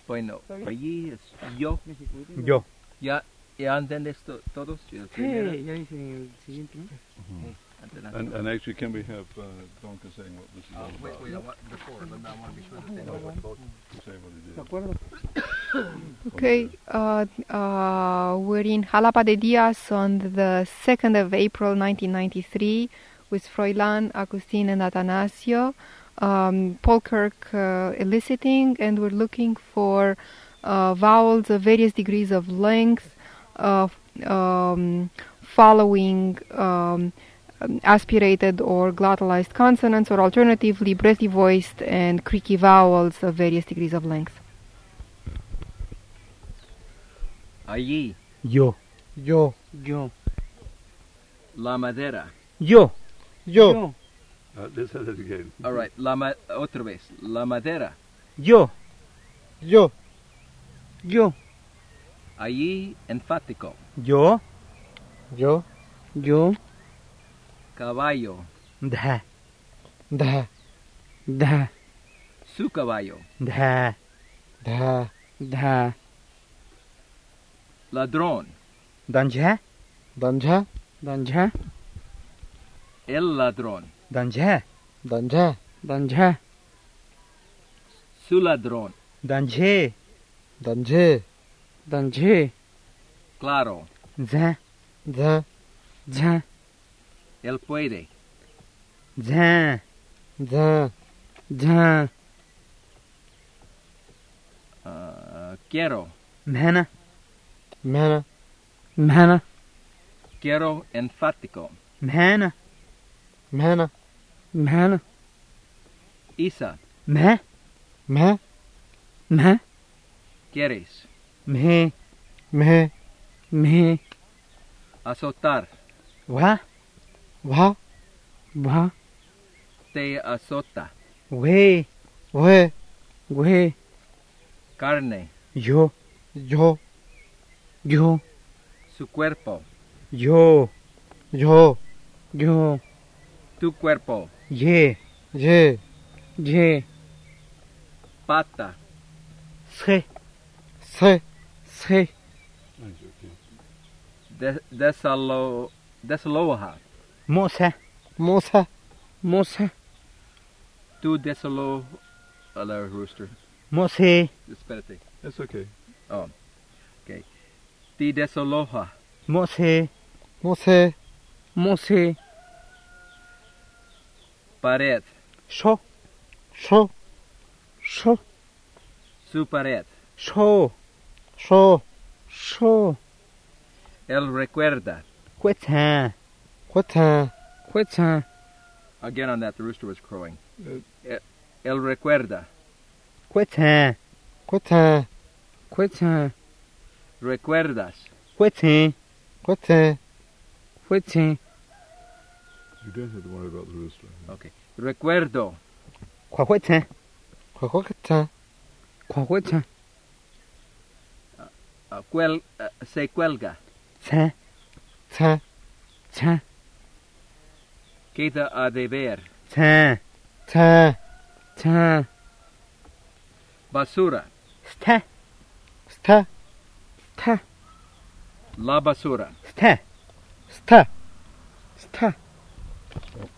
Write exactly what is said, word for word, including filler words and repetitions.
Bueno, allí es yo. Yo. ¿Ya, ya entiendes to- todos? El primero. Sí, ya dice el siguiente, ¿no? Sí, adelante. And, and actually, can we have uh, Donka saying what this is all Uh, wait, about? wait, I want, before, I want to be sure that they know what boat. To say what it ¿De is. acuerdo? Okay, uh, uh, we're in Jalapa de Diaz on the second of April nineteen ninety-three with Froilán, Agustín, and Atanasio. Um, Paul Kirk uh, eliciting, and we're looking for uh, vowels of various degrees of length, uh, um, following um, aspirated or glottalized consonants, or alternatively breathy voiced and creaky vowels of various degrees of length. Allí, Yo. Yo. Yo. la madera. Yo. Yo. Uh, let's have it again. All right, la ma otra vez. La madera. Yo. Yo. Yo. Allí, enfático. Yo. Yo. Yo. Caballo. Da. Da. Da. Su caballo. Da. Da. Da. Ladrón. Danja. Danja. Danja. El ladrón. Danja. Danja. Danja. Su ladrón. Danje. Danje. Danje. Claro. Za. Da. Da. Él puede. Za. Da. Da. Uh, quiero. Mhana. Mana. Mana. Quiero enfático. Mhana. Mana. Mana. Isa. Meh. Ma. Meh. ¿Quieres? Meh. Me. Me. Azotar. Wa. Va. Va. Te azota. We. We. We. Carne. Yo. Yo. Yo. Su cuerpo. Yo. Yo. Yo. Tu cuerpo. Ye. Ye. Ye. Pata. Se. Se. Se. Thanks, okay. De desalo desaloja. Mosa. Mosa. Mosa. Tu desalo a la rooster. Mose. Espérate. That's okay. Oh. Okay. Ti desaloja. Mose. Mose. Mose. Pared. Sho. Sho. Sho. Su pared. Sho. Sho. Sho. Él recuerda. Queta. Queta. Queta. Again on that, the rooster was crowing. Uh, Eh, Él recuerda. Queta. Queta. Queta. Recuerdas. Queta. Queta. Queta. You don't have to worry about the rooster. Okay. Recuerdo. Quaqueta. Quaqueta. Quaqueta. Uh, cuel, uh, se cuelga. Ta. Ta. Ta. Queda a deber. Ta. Ta. Ta. Basura. Sta. Sta. Sta. La basura. Sta. Sta. Sta.